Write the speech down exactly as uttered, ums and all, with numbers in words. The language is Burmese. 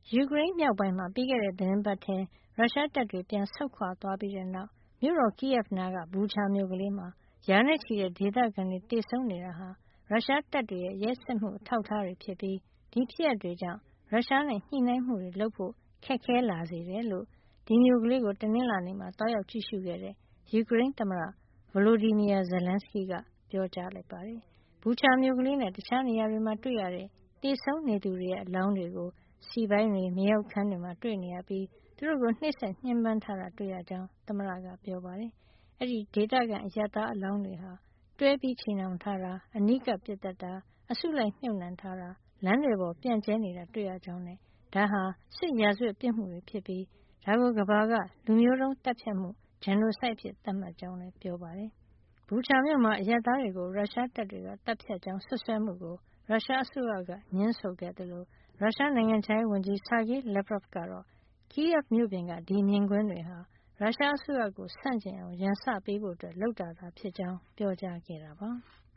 ယူကရိန်းမြောက်ပိုင်းမှာ ပြီးခဲ့တဲ့ သီတင်းပတ်ထဲ ရုရှားတပ်တွေ ပြန်ဆုတ်ခွါသွားပြီးတဲ့နောက် မြို့တော် Kyiv နားက Bucha မြို့ကလေးမှာ ရာနဲ့ချီတဲ့ ဒေသခံတွေ သေဆုံးနေတာဟာ ရုရှားတပ်တွေရဲ့ ရက်စက်မှု အထောက်အထားတွေ ဖြစ်ပြီး ဒီဖြစ်ရပ်တွေကြောင့် ရုရှားနဲ့ ညှိနှိုင်းမှုတွေလုပ်ဖို့ ခက်ခဲလာစေတယ်လို့ ဒီမြို့ကလေးကို တနင်္လာနေ့မှာ သွားရောက်ကြည့်ရှုခဲ့တဲ့ ယူကရိန်းသမ္မတ Volodymyr Zelenskyy က ပြောကြားလိုက်ပါတယ်။ Bucha မြို့ကလေးနဲ့ တခြားနေရာတွေမှာ တွေ့ရတဲ့ သေဆုံးနေသူတွေရဲ့ အလောင်းတွေကို စည်ပိုင်းတွေ၊ မြေအောက်ခန်းတွေမှာ တွေ့နေရပြီး သူတို့ကို နှိပ်စက်ညှဉ်းပန်းထားတာ တွေ့ရကြောင်း သမ္မတက ပြောပါတယ်။ အဲဒီဒေသခံ အရပ်သား အလောင်းတွေဟာ တွဲပြီး ချည်နှောင်ထားတာ၊ အနီးကပ်ပစ်သတ်တာ၊ အစုလိုက်မြှုပ်နှံထားတာ၊ လမ်းတွေပေါ် ပြန့်ကျဲနေတာ တွေ့ရကြောင်းနဲ့ ဒါဟာ စစ်ရာဇဝတ်ပြစ်မှုတွေဖြစ်ပြီး ဒါကို ကမ္ဘာက လူမျိုးတုန်းသတ်ဖြတ်မှု genocide အဖြစ် သတ်မှတ်ကြောင်းလည်း ပြောပါတယ်။ Bucha မြို့မှာ အရပ်သားတွေကို ရုရှားတပ်တွေက သတ်ဖြတ်ကြောင်း စွပ်စွဲမှုကို ရုရှားအစိုးရက ငြင်းဆိုခဲ့သလို ရုရှားနိုင်ငံခြားရေးဝန်ကြီး Sergei Lavrov ကတော့ Kyiv မြို့ပြင်က ဒီမြင်ကွင်းတွေဟာ ရုရှားအစိုးရကို ဆန့်ကျင်အောင် ရန်စပေးဖို့ လုပ်တာသာဖြစ်ကြောင်း ပြောကြားခဲ့တာပါ။